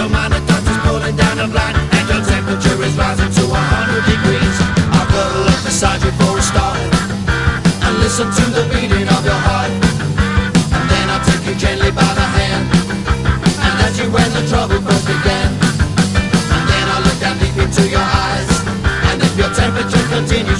your mind and touch is pulling down the blind, and your temperature is rising to 100 degrees. I'll cuddle up beside you for a start, and listen to the beating of your heart. And then I'll take you gently by the hand, and that's you when the trouble first began. And then I'll look down deep into your eyes, and if your temperature continues